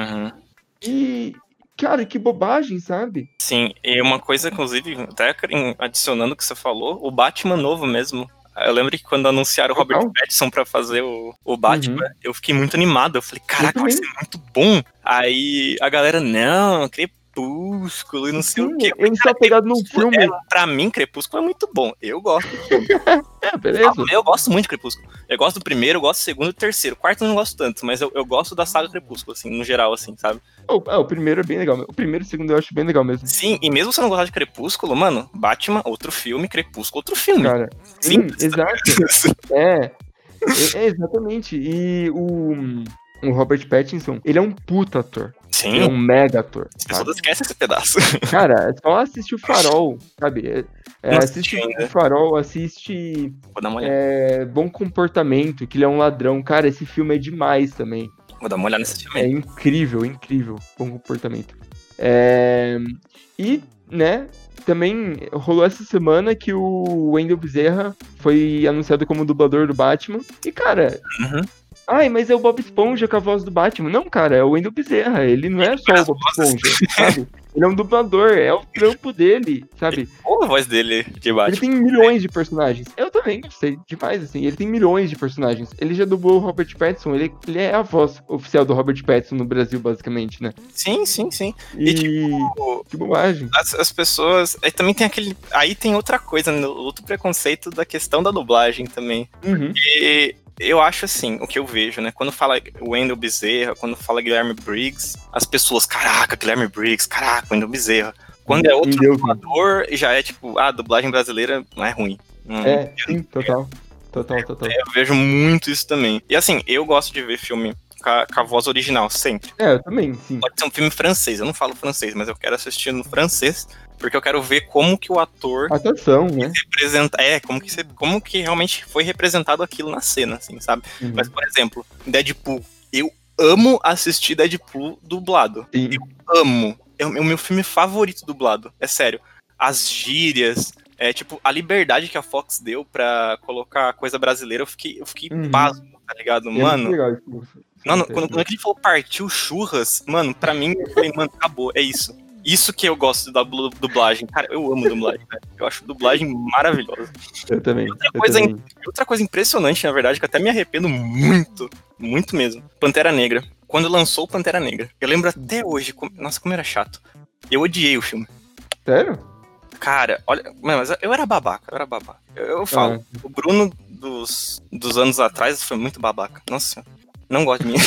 E, cara, que bobagem, sabe? Sim, e uma coisa, inclusive, até adicionando o que você falou, o Batman novo mesmo. Eu lembro que quando anunciaram o Robert Pattinson pra fazer o Batman, eu fiquei muito animado. Eu falei, caraca, vai ser muito bom. Aí a galera, não, Crepúsculo e não sei o quê. Ele está pegado num filme. Pra mim, Crepúsculo é muito bom. Eu gosto. Beleza. Eu gosto muito de Crepúsculo. Eu gosto do primeiro, eu gosto do segundo e do terceiro. O quarto eu não gosto tanto, mas eu gosto da saga Crepúsculo, assim, no geral, assim, sabe? O primeiro é bem legal. O primeiro e o segundo eu acho bem legal mesmo. Sim, e mesmo você não gostar de Crepúsculo, mano, Batman, outro filme, Crepúsculo, outro filme. Cara, sim, exato. Exatamente. E o Robert Pattinson, ele é um puta ator. Sim. Ele é um mega ator. As pessoas esquecem esse pedaço. Cara, é só assistir o Farol, sabe? Assiste o Farol, assiste Vou dar uma olhada. Bom Comportamento, que ele é um ladrão. Cara, esse filme é demais também. Vou dar uma olhada nesse filme. É incrível, incrível. Bom Comportamento. E, né, também rolou essa semana que o Wendell Bezerra foi anunciado como dublador do Batman. E, cara... mas é o Bob Esponja com a voz do Batman. Não, cara, é o Wendell Bezerra. Ele não é só o Bob Esponja, sabe? Ele é um dublador, é o trampo dele, sabe? Qual a voz dele de Batman? Ele tem milhões de personagens. Eu também gostei demais, assim. Ele tem milhões de personagens. Ele já dublou o Robert Pattinson. Ele é a voz oficial do Robert Pattinson no Brasil, basicamente, né? Sim. E tipo, que bobagem. As pessoas... Aí também tem aquele... Aí tem outra coisa, né? Outro preconceito da questão da dublagem também. E... Eu acho assim, o que eu vejo, né? Quando fala Wendell Bezerra, quando fala Guilherme Briggs, as pessoas, caraca, Guilherme Briggs, caraca, Wendell Bezerra. Quando é outro dublador, já é tipo, a dublagem brasileira não é ruim. Sim, total. Eu vejo muito isso também. E assim, eu gosto de ver filme com a voz original, sempre. Eu também, sim. Pode ser um filme francês, eu não falo francês, mas eu quero assistir no francês, porque eu quero ver como que o ator... Atuação, né? Representa, como que realmente foi representado aquilo na cena, assim, sabe? Mas, por exemplo, Deadpool. Eu amo assistir Deadpool dublado. Sim. Eu amo. É o meu filme favorito dublado. É sério. As gírias... tipo, a liberdade que a Fox deu pra colocar coisa brasileira, eu fiquei pasmo, tá ligado? Mano... Legal, Mano, quando a gente falou partiu churras, mano, pra mim, eu falei, mano, acabou, é isso. Isso que eu gosto da dublagem. Cara, eu amo dublagem, né? Eu acho dublagem maravilhosa. Eu também. Outra coisa impressionante, na verdade, que até me arrependo muito, muito mesmo. Pantera Negra. Quando lançou Pantera Negra. Eu lembro até hoje, nossa, como era chato. Eu odiei o filme. Sério? Cara, olha, mas eu era babaca, Eu falo, o Bruno dos anos atrás foi muito babaca. Nossa. Não gosto de mim.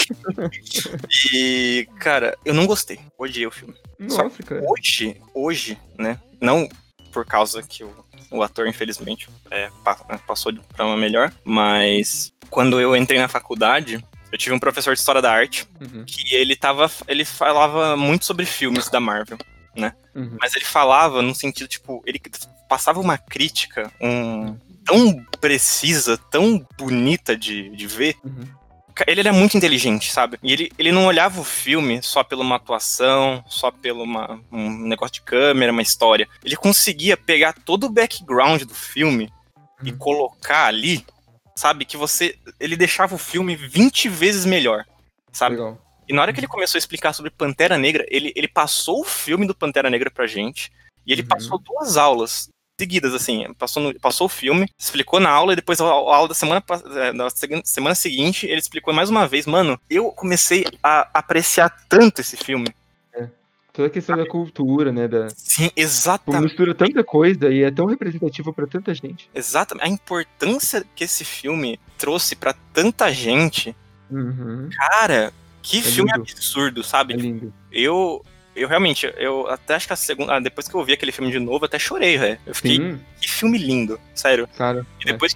E, cara, eu não gostei. Odiei o filme. Nossa, cara. Hoje, né? Não por causa que o ator, infelizmente, passou pra uma melhor, mas quando eu entrei na faculdade, eu tive um professor de História da Arte, que ele falava muito sobre filmes da Marvel, né? Mas ele falava no sentido, tipo, ele passava uma crítica tão precisa, tão bonita de ver. Ele era muito inteligente, sabe? E ele não olhava o filme só pela uma atuação, só pelo um negócio de câmera, uma história. Ele conseguia pegar todo o background do filme e colocar ali, sabe? Ele deixava o filme 20 vezes melhor, sabe? Legal. E na hora que ele começou a explicar sobre Pantera Negra, ele passou o filme do Pantera Negra pra gente, e ele passou 2 aulas seguidas, assim, passou o filme, explicou na aula, e depois a aula da semana seguinte, ele explicou mais uma vez. Mano, eu comecei a apreciar tanto esse filme. Toda a questão da cultura, né? Sim, exatamente. Mistura tanta coisa e é tão representativo pra tanta gente. Exatamente. A importância que esse filme trouxe pra tanta gente. Cara, que filme absurdo, sabe? É lindo. Eu realmente, até acho que depois que eu vi aquele filme de novo, eu até chorei, velho. Eu fiquei, que filme lindo, sério. Cara, e depois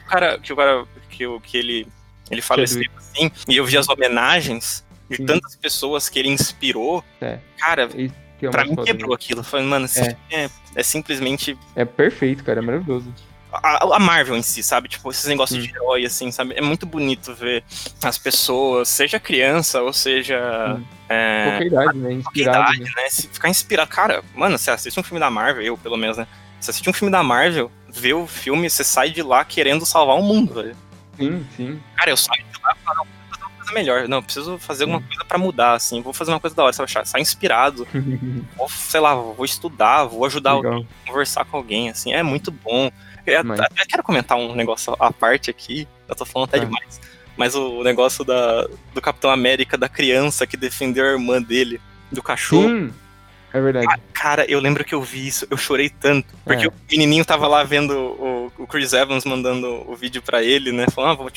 que ele faleceu, assim, e eu vi as homenagens de tantas pessoas que ele inspirou, cara, pra mim quebrou aquilo. Eu falei, mano, é simplesmente... É perfeito, cara, é maravilhoso. A Marvel em si, sabe? Tipo, esses negócios de herói, assim, sabe? É muito bonito ver as pessoas, seja criança ou seja... qualquer idade, né? Inspirado. Né? Se ficar inspirado. Cara, mano, você assiste um filme da Marvel, eu pelo menos, né? Você assiste um filme da Marvel, vê o filme, você sai de lá querendo salvar o mundo, velho. Sim. Cara, eu saio de lá e falo, não, vou fazer uma coisa melhor. Não, eu preciso fazer alguma coisa pra mudar, assim. Vou fazer uma coisa da hora, sabe? Sair inspirado. Sei lá, vou estudar, vou ajudar alguém, conversar com alguém, assim. É muito bom. Eu até quero comentar um negócio à parte aqui. Eu tô falando até demais. Mas o negócio do Capitão América, da criança que defendeu a irmã dele, do cachorro. Sim, é verdade. Cara, eu lembro que eu vi isso, eu chorei tanto. Porque o menininho tava lá vendo o Chris Evans mandando o vídeo pra ele, né? Falando,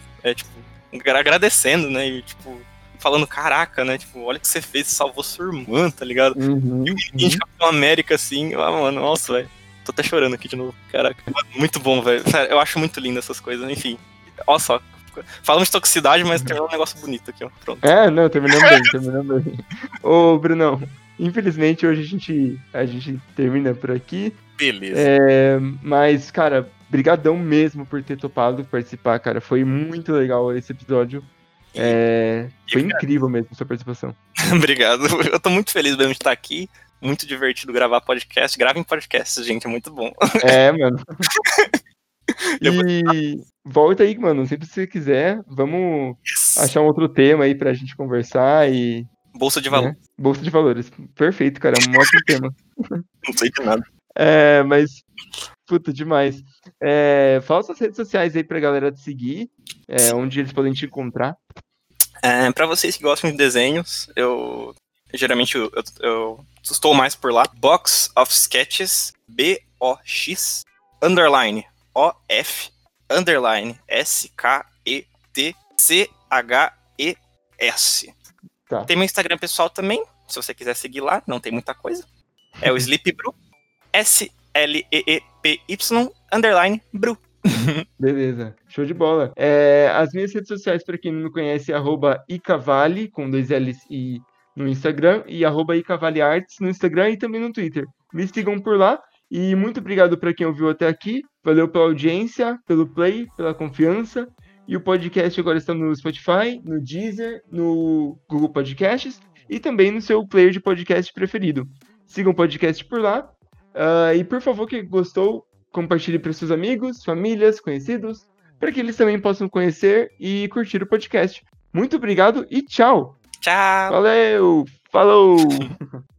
agradecendo, né? E, tipo, falando, caraca, né? Tipo, olha o que você fez, você salvou sua irmã, tá ligado? E o menininho de Capitão América, assim, mano, nossa, velho. Tô até chorando aqui de novo, caraca. Muito bom, velho. Eu acho muito lindo essas coisas, enfim. Olha só. Falamos de toxicidade, mas terminou um negócio bonito aqui, ó. Pronto. Não, terminamos bem. Ô, Brunão, infelizmente hoje a gente termina por aqui. Beleza. Mas, cara, brigadão mesmo por ter topado participar, cara. Foi muito legal esse episódio. Foi incrível mesmo a sua participação. Obrigado. Eu tô muito feliz mesmo de estar aqui. Muito divertido gravar podcast. Gravem podcasts, gente, é muito bom. Mano. E volta aí, mano, sempre que você quiser, vamos achar um outro tema aí pra gente conversar e... Bolsa de valores. Bolsa de valores, perfeito, cara, é um ótimo tema. Não sei de nada. Mas, puta, demais. Fala suas redes sociais aí pra galera te seguir, onde eles podem te encontrar. Pra vocês que gostam de desenhos, geralmente eu estou mais por lá. Box of Sketches, BOX, _, OF, _ SKETCHES. Tá. Tem meu Instagram pessoal também, se você quiser seguir lá, não tem muita coisa. É o Sleepybru, SLEEPY _ Bru. Beleza, show de bola. As minhas redes sociais, pra quem não me conhece, é @icavale, com 2 L's e no Instagram, e @icavalearts no Instagram e também no Twitter. Me sigam por lá. E muito obrigado para quem ouviu até aqui. Valeu pela audiência, pelo play, pela confiança. E o podcast agora está no Spotify, no Deezer, no Google Podcasts e também no seu player de podcast preferido. Sigam o podcast por lá. E por favor, quem gostou, compartilhe para seus amigos, famílias, conhecidos, para que eles também possam conhecer e curtir o podcast. Muito obrigado e tchau! Tchau! Valeu! Falou!